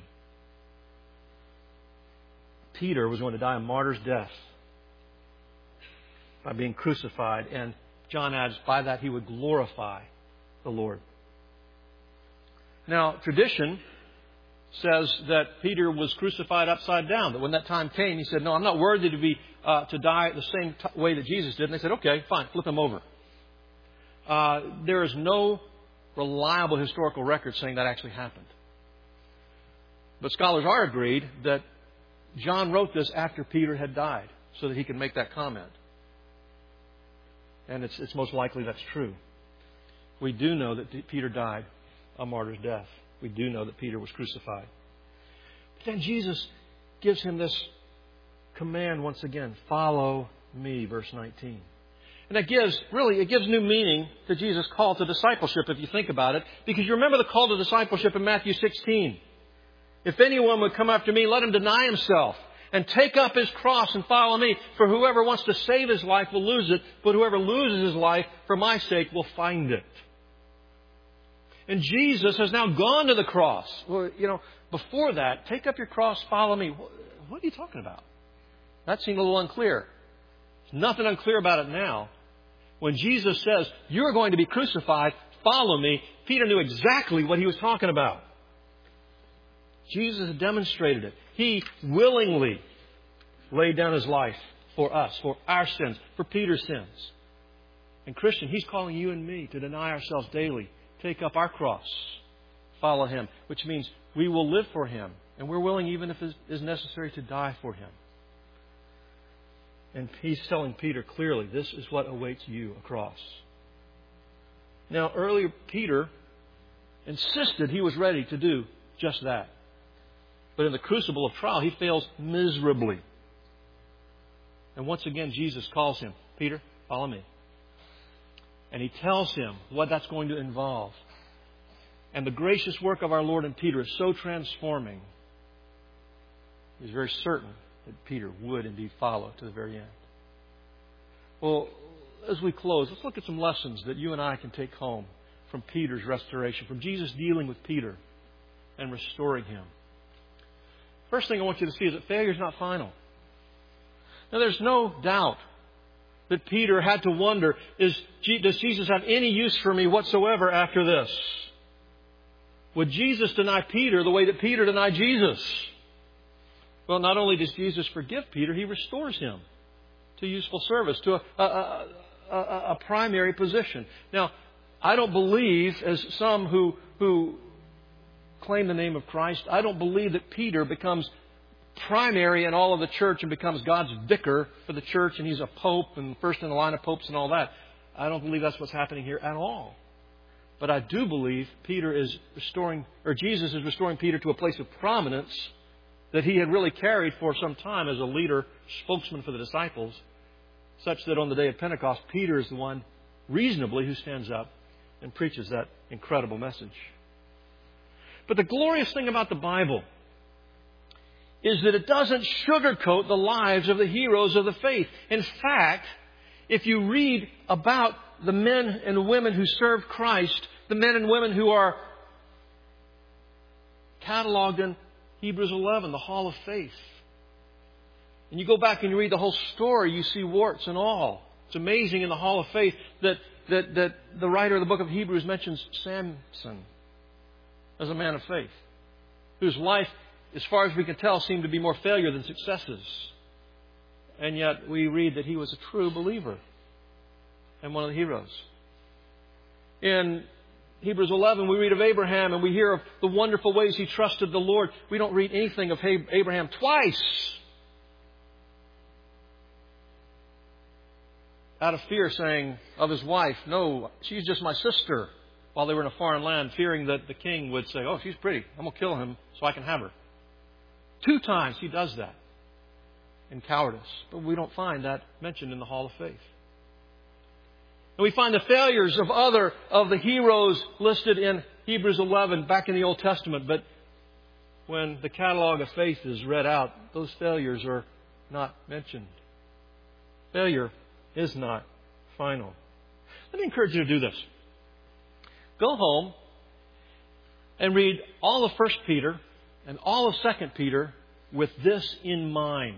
Peter was going to die a martyr's death by being crucified, and John adds, by that he would glorify the Lord. Now, tradition says that Peter was crucified upside down. That when that time came, he said, no, I'm not worthy to die the same way that Jesus did. And they said, okay, fine, flip him over. there is no reliable historical record saying that actually happened. But scholars are agreed that John wrote this after Peter had died so that he could make that comment. And it's most likely that's true. We do know that Peter died a martyr's death. We do know that Peter was crucified. But then Jesus gives him this command once again, follow me, verse 19. And it gives new meaning to Jesus' call to discipleship if you think about it. Because you remember the call to discipleship in Matthew 16. If anyone would come after me, let him deny himself and take up his cross and follow me. For whoever wants to save his life will lose it, but whoever loses his life for my sake will find it. And Jesus has now gone to the cross. Well, before that, take up your cross, follow me. What are you talking about? That seemed a little unclear. There's nothing unclear about it now. When Jesus says, you're going to be crucified, follow me, Peter knew exactly what he was talking about. Jesus demonstrated it. He willingly laid down his life for us, for our sins, for Peter's sins. And Christian, he's calling you and me to deny ourselves daily, take up our cross, follow him, which means we will live for him. And we're willing, even if it is necessary, to die for him. And he's telling Peter clearly, this is what awaits you, a cross. Now, earlier, Peter insisted he was ready to do just that. But in the crucible of trial, he fails miserably. And once again, Jesus calls him, Peter, follow me. And he tells him what that's going to involve. And the gracious work of our Lord and Peter is so transforming. He's very certain that Peter would indeed follow to the very end. Well, as we close, let's look at some lessons that you and I can take home from Peter's restoration, from Jesus dealing with Peter and restoring him. First thing I want you to see is that failure is not final. Now, there's no doubt that Peter had to wonder, does Jesus have any use for me whatsoever after this? Would Jesus deny Peter the way that Peter denied Jesus? Well, not only does Jesus forgive Peter, he restores him to useful service, to a primary position. Now, I don't believe, as some who claim the name of Christ, I don't believe that Peter becomes primary in all of the church and becomes God's vicar for the church and he's a pope and first in the line of popes and all that. I don't believe that's what's happening here at all. But I do believe Jesus is restoring Peter to a place of prominence that he had really carried for some time as a leader, spokesman for the disciples, such that on the day of Pentecost, Peter is the one reasonably who stands up and preaches that incredible message. But the glorious thing about the Bible is that it doesn't sugarcoat the lives of the heroes of the faith. In fact, if you read about the men and women who served Christ, the men and women who are cataloged in Hebrews 11, the Hall of Faith, and you go back and you read the whole story, you see warts and all. It's amazing in the Hall of Faith that the writer of the book of Hebrews mentions Samson as a man of faith, whose life, as far as we can tell, seemed to be more failure than successes. And yet we read that he was a true believer and one of the heroes. In Hebrews 11, we read of Abraham and we hear of the wonderful ways he trusted the Lord. We don't read anything of Abraham twice out of fear saying of his wife, no, she's just my sister, while they were in a foreign land, fearing that the king would say, oh, she's pretty, I'm going to kill him so I can have her. 2 times he does that in cowardice. But we don't find that mentioned in the Hall of Faith. And we find the failures of other of the heroes listed in Hebrews 11 back in the Old Testament. But when the catalog of faith is read out, those failures are not mentioned. Failure is not final. Let me encourage you to do this. Go home and read all of 1 Peter and all of 2 Peter with this in mind.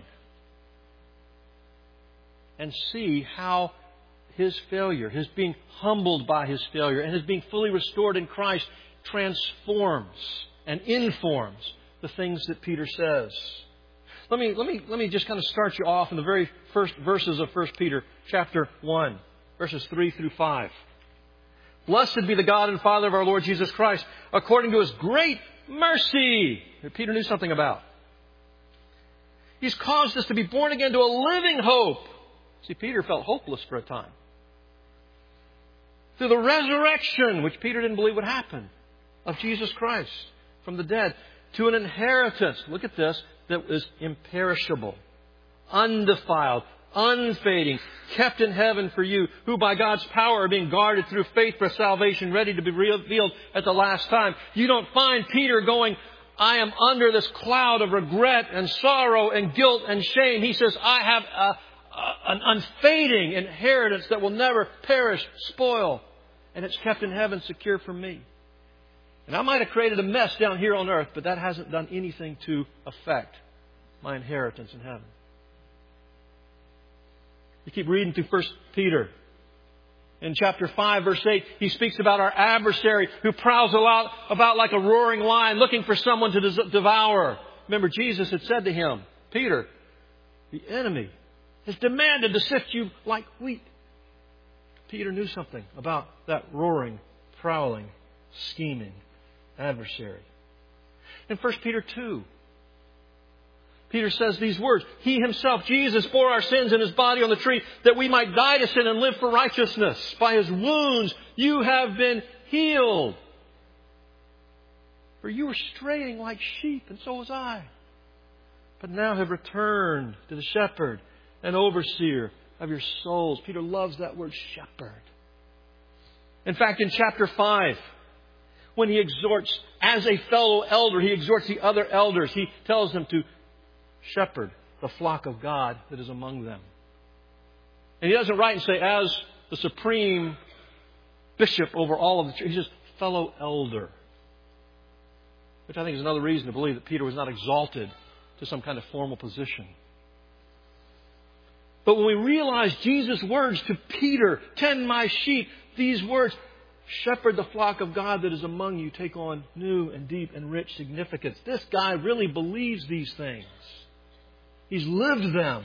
And see how his failure, his being humbled by his failure, and his being fully restored in Christ transforms and informs the things that Peter says. Let me just kind of start you off in the very first verses of 1 Peter chapter 1, verses 3 through 5. Blessed be the God and Father of our Lord Jesus Christ, according to His great mercy, that Peter knew something about. He's caused us to be born again to a living hope. See, Peter felt hopeless for a time. Through the resurrection, which Peter didn't believe would happen, of Jesus Christ from the dead, to an inheritance, look at this, that is imperishable, undefiled, unfading, kept in heaven for you, who by God's power are being guarded through faith for salvation, ready to be revealed at the last time. You don't find Peter going, I am under this cloud of regret and sorrow and guilt and shame. He says, I have an unfading inheritance that will never perish, spoil, and it's kept in heaven secure for me. And I might have created a mess down here on earth, but that hasn't done anything to affect my inheritance in heaven. You keep reading through 1 Peter. In chapter 5, verse 8, he speaks about our adversary who prowls about like a roaring lion looking for someone to devour. Remember, Jesus had said to him, Peter, the enemy has demanded to sift you like wheat. Peter knew something about that roaring, prowling, scheming adversary. In 1 Peter 2, Peter says these words, He Himself, Jesus, bore our sins in His body on the tree, that we might die to sin and live for righteousness. By His wounds you have been healed. For you were straying like sheep, and so was I. But now have returned to the shepherd and overseer of your souls. Peter loves that word, shepherd. In fact, in chapter 5, when he exhorts, as a fellow elder, he exhorts the other elders. He tells them to shepherd the flock of God that is among them. And he doesn't write and say, as the supreme bishop over all of the church. He says, fellow elder. Which I think is another reason to believe that Peter was not exalted to some kind of formal position. But when we realize Jesus' words to Peter, tend my sheep, these words, shepherd the flock of God that is among you, take on new and deep and rich significance. This guy really believes these things. He's lived them.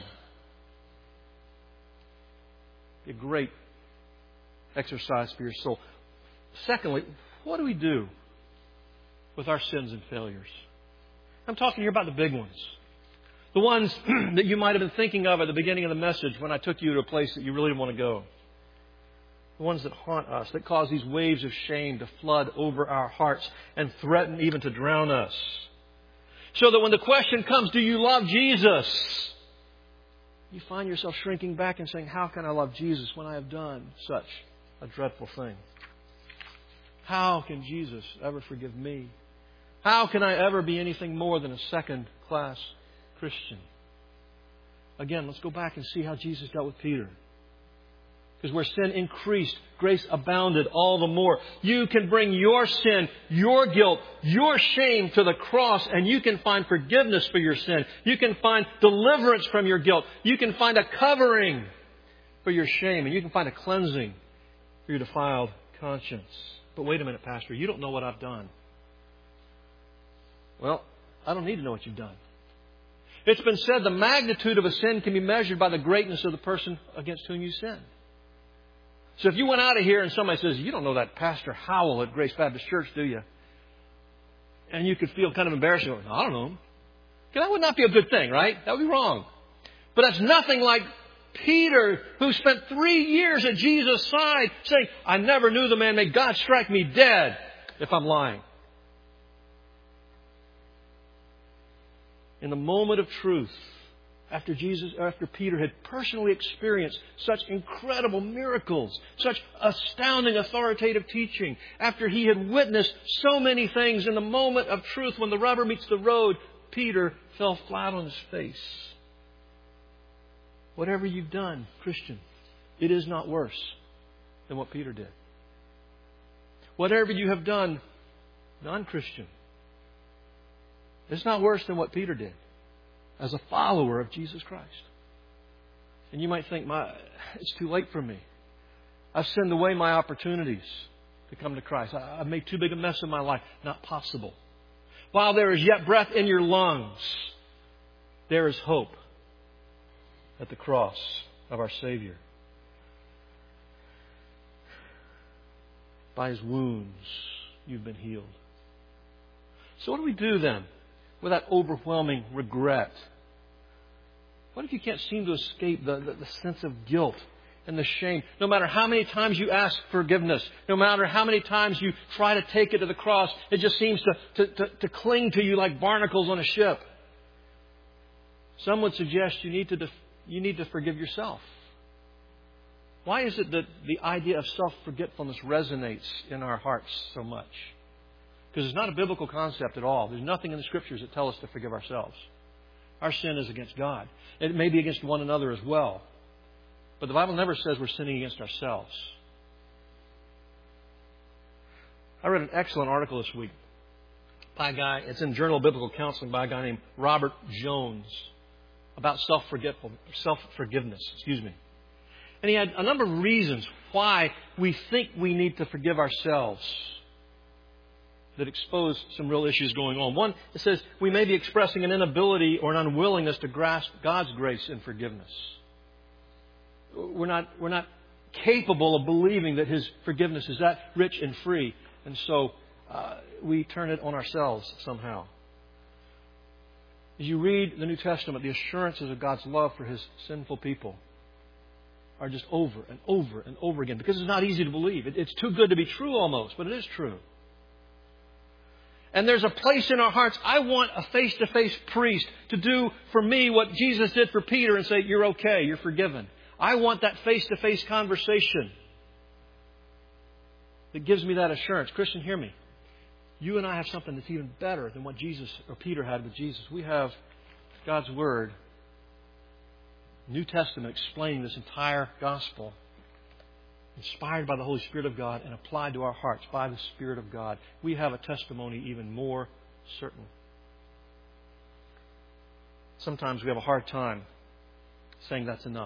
Be a great exercise for your soul. Secondly, what do we do with our sins and failures? I'm talking here about the big ones. The ones that you might have been thinking of at the beginning of the message when I took you to a place that you really want to go. The ones that haunt us, that cause these waves of shame to flood over our hearts and threaten even to drown us. So that when the question comes, do you love Jesus? You find yourself shrinking back and saying, how can I love Jesus when I have done such a dreadful thing? How can Jesus ever forgive me? How can I ever be anything more than a second-class Christian? Again, let's go back and see how Jesus dealt with Peter. Because where sin increased, grace abounded all the more. You can bring your sin, your guilt, your shame to the cross, and you can find forgiveness for your sin. You can find deliverance from your guilt. You can find a covering for your shame, and you can find a cleansing for your defiled conscience. But wait a minute, Pastor, you don't know what I've done. Well, I don't need to know what you've done. It's been said the magnitude of a sin can be measured by the greatness of the person against whom you sin. So if you went out of here and somebody says, you don't know that Pastor Howell at Grace Baptist Church, do you? And you could feel kind of embarrassed. Going, I don't know him. That would not be a good thing, right? That would be wrong. But that's nothing like Peter, who spent 3 years at Jesus' side, saying, I never knew the man. May God strike me dead if I'm lying. In the moment of truth, after Peter had personally experienced such incredible miracles, such astounding authoritative teaching, after he had witnessed so many things, in the moment of truth, when the rubber meets the road, Peter fell flat on his face. Whatever you've done, Christian, it is not worse than what Peter did. Whatever you have done, non-Christian, it's not worse than what Peter did as a follower of Jesus Christ. And you might think, it's too late for me. I've sinned away my opportunities to come to Christ. I've made too big a mess of my life. Not possible. While there is yet breath in your lungs, there is hope at the cross of our Savior. By His wounds, you've been healed. So what do we do then with that overwhelming regret? What if you can't seem to escape the sense of guilt and the shame? No matter how many times you ask forgiveness, no matter how many times you try to take it to the cross, it just seems to cling to you like barnacles on a ship. Some would suggest you need to forgive yourself. Why is it that the idea of self-forgetfulness resonates in our hearts so much? Because it's not a biblical concept at all. There's nothing in the Scriptures that tell us to forgive ourselves. Our sin is against God. It may be against one another as well. But the Bible never says we're sinning against ourselves. I read an excellent article this week by a guy, it's in Journal of Biblical Counseling, by a guy named Robert Jones, about self-forgiveness. And he had a number of reasons why we think we need to forgive ourselves that expose some real issues going on. One, it says we may be expressing an inability or an unwillingness to grasp God's grace and forgiveness. We're not capable of believing that His forgiveness is that rich and free. And so we turn it on ourselves somehow. As you read the New Testament, the assurances of God's love for His sinful people are just over and over and over again. Because it's not easy to believe. It's too good to be true almost, but it is true. And there's a place in our hearts. I want a face-to-face priest to do for me what Jesus did for Peter and say, you're okay, you're forgiven. I want that face-to-face conversation that gives me that assurance. Christian, hear me. You and I have something that's even better than what Jesus or Peter had with Jesus. We have God's Word, New Testament, explaining this entire gospel, inspired by the Holy Spirit of God and applied to our hearts by the Spirit of God. We have a testimony even more certain. Sometimes we have a hard time saying that's enough.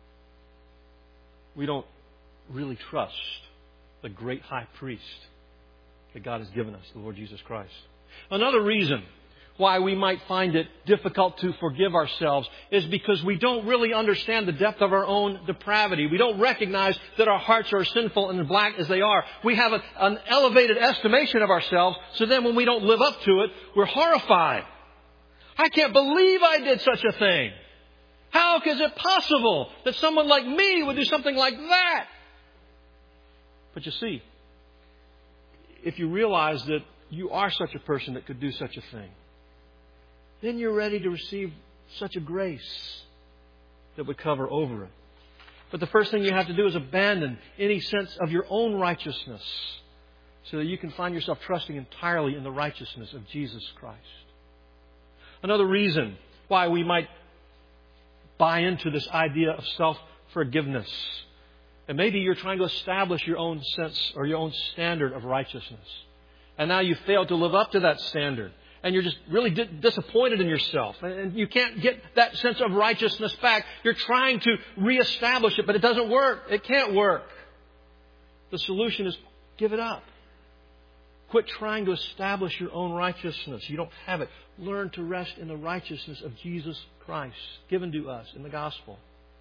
We don't really trust the great high priest that God has given us, the Lord Jesus Christ. Another reason why we might find it difficult to forgive ourselves is because we don't really understand the depth of our own depravity. We don't recognize that our hearts are sinful and black as they are. We have an elevated estimation of ourselves, so then when we don't live up to it, we're horrified. I can't believe I did such a thing. How is it possible that someone like me would do something like that? But you see, if you realize that you are such a person that could do such a thing, then you're ready to receive such a grace that would cover over it. But the first thing you have to do is abandon any sense of your own righteousness so that you can find yourself trusting entirely in the righteousness of Jesus Christ. Another reason why we might buy into this idea of self-forgiveness. And maybe you're trying to establish your own sense or your own standard of righteousness. And now you failed to live up to that standard. And you're just really disappointed in yourself. And you can't get that sense of righteousness back. You're trying to reestablish it, but it doesn't work. It can't work. The solution is give it up. Quit trying to establish your own righteousness. You don't have it. Learn to rest in the righteousness of Jesus Christ, given to us in the gospel.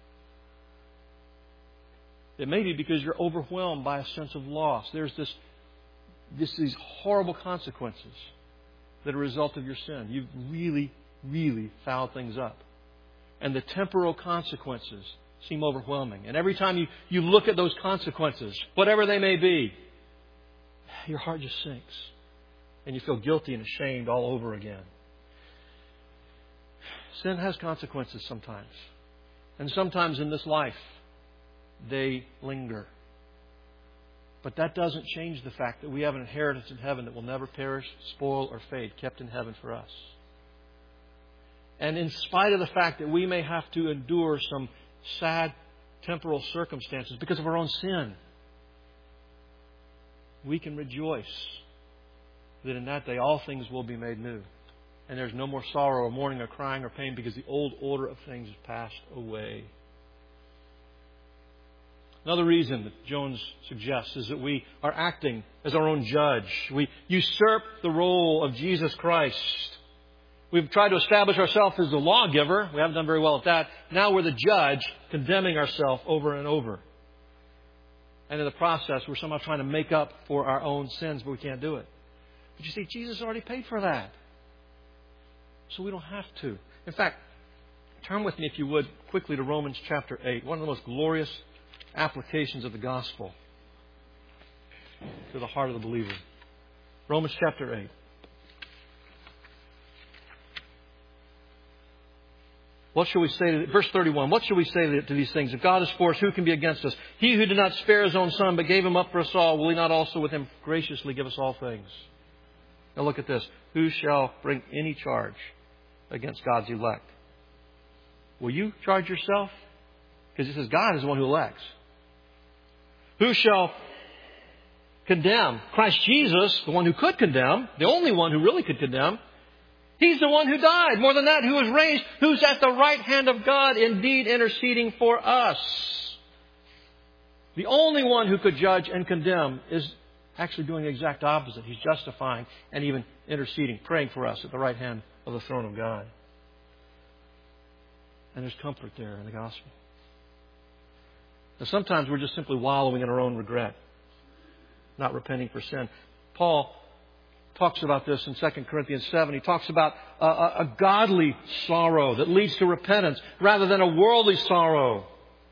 It may be because you're overwhelmed by a sense of loss. There's these horrible consequences that are a result of your sin. You've really, really fouled things up. And the temporal consequences seem overwhelming. And every time you look at those consequences, whatever they may be, your heart just sinks. And you feel guilty and ashamed all over again. Sin has consequences sometimes. And sometimes in this life, they linger. But that doesn't change the fact that we have an inheritance in heaven that will never perish, spoil, or fade, kept in heaven for us. And in spite of the fact that we may have to endure some sad temporal circumstances because of our own sin, we can rejoice that in that day all things will be made new. And there's no more sorrow or mourning or crying or pain because the old order of things has passed away. Another reason that Jones suggests is that we are acting as our own judge. We usurp the role of Jesus Christ. We've tried to establish ourselves as the lawgiver. We haven't done very well at that. Now we're the judge, condemning ourselves over and over. And in the process, we're somehow trying to make up for our own sins, but we can't do it. But you see, Jesus already paid for that. So we don't have to. In fact, turn with me, if you would, quickly to Romans chapter 8. One of the most glorious applications of the gospel to the heart of the believer. Romans chapter 8. What shall we say to verse 31? What shall we say to these things? If God is for us, who can be against us? He who did not spare His own Son, but gave Him up for us all, will He not also with Him graciously give us all things? Now look at this. Who shall bring any charge against God's elect? Will you charge yourself? Because it says God is the one who elects. Who shall condemn? Christ Jesus, the one who could condemn, the only one who really could condemn. He's the one who died. More than that, who was raised, who's at the right hand of God, indeed interceding for us. The only one who could judge and condemn is actually doing the exact opposite. He's justifying and even interceding, praying for us at the right hand of the throne of God. And there's comfort there in the gospel. Now, sometimes we're just simply wallowing in our own regret, not repenting for sin. Paul talks about this in 2 Corinthians 7. He talks about a godly sorrow that leads to repentance rather than a worldly sorrow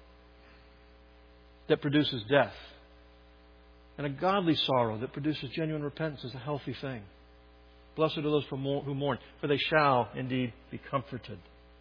that produces death. And a godly sorrow that produces genuine repentance is a healthy thing. Blessed are those who mourn, for they shall indeed be comforted.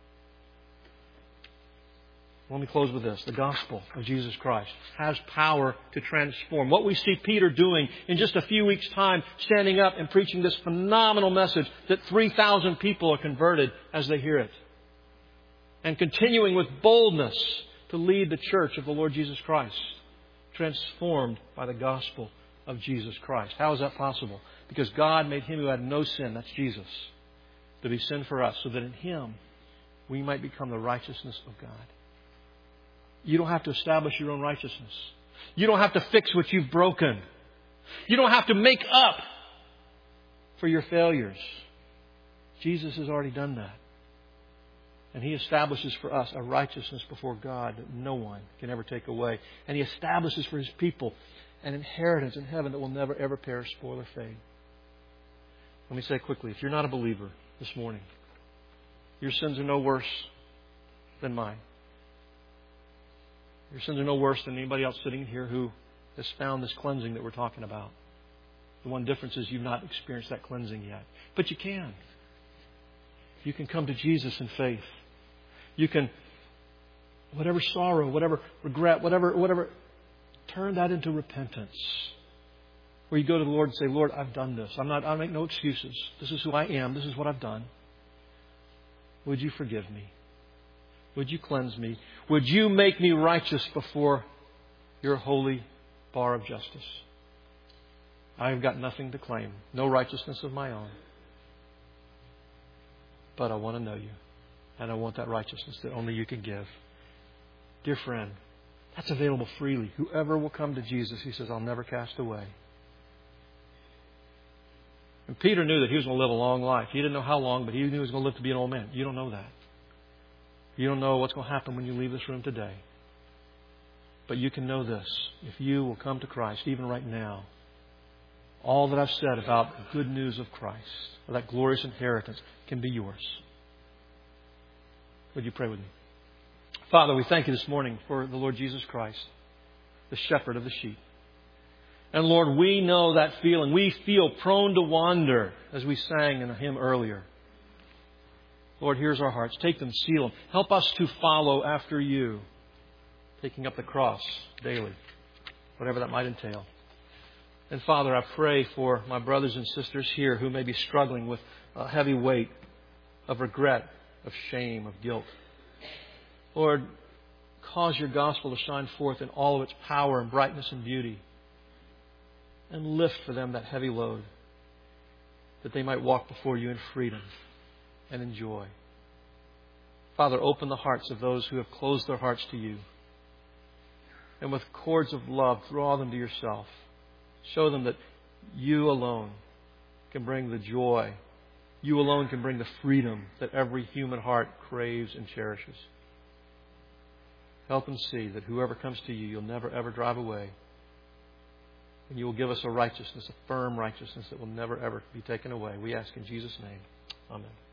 Let me close with this. The gospel of Jesus Christ has power to transform. What we see Peter doing in just a few weeks' time, standing up and preaching this phenomenal message that 3,000 people are converted as they hear it. And continuing with boldness to lead the church of the Lord Jesus Christ, transformed by the gospel of Jesus Christ. How is that possible? Because God made Him who had no sin, that's Jesus, to be sin for us, so that in Him we might become the righteousness of God. You don't have to establish your own righteousness. You don't have to fix what you've broken. You don't have to make up for your failures. Jesus has already done that. And He establishes for us a righteousness before God that no one can ever take away. And He establishes for His people an inheritance in heaven that will never, ever perish, spoil, or fade. Let me say quickly, if you're not a believer this morning, your sins are no worse than mine. Your sins are no worse than anybody else sitting here who has found this cleansing that we're talking about. The one difference is you've not experienced that cleansing yet. But you can. You can come to Jesus in faith. You can, whatever sorrow, whatever regret, whatever, turn that into repentance. Where you go to the Lord and say, Lord, I've done this. I make no excuses. This is who I am. This is what I've done. Would you forgive me? Would you cleanse me? Would you make me righteous before your holy bar of justice? I have got nothing to claim. No righteousness of my own. But I want to know you. And I want that righteousness that only you can give. Dear friend, that's available freely. Whoever will come to Jesus, He says, I'll never cast away. And Peter knew that he was going to live a long life. He didn't know how long, but he knew he was going to live to be an old man. You don't know that. You don't know what's going to happen when you leave this room today. But you can know this. If you will come to Christ, even right now, all that I've said about the good news of Christ, or that glorious inheritance, can be yours. Would you pray with me? Father, we thank You this morning for the Lord Jesus Christ, the shepherd of the sheep. And Lord, we know that feeling. We feel prone to wander, as we sang in a hymn earlier. Lord, here's our hearts. Take them, seal them. Help us to follow after You, taking up the cross daily, whatever that might entail. And Father, I pray for my brothers and sisters here who may be struggling with a heavy weight of regret, of shame, of guilt. Lord, cause Your gospel to shine forth in all of its power and brightness and beauty. And lift for them that heavy load, that they might walk before You in freedom and in joy. Father, open the hearts of those who have closed their hearts to You. And with cords of love, draw them to Yourself. Show them that You alone can bring the joy. You alone can bring the freedom that every human heart craves and cherishes. Help them see that whoever comes to You, You'll never ever drive away. And you will give us a righteousness, a firm righteousness that will never, ever be taken away. We ask in Jesus' name. Amen.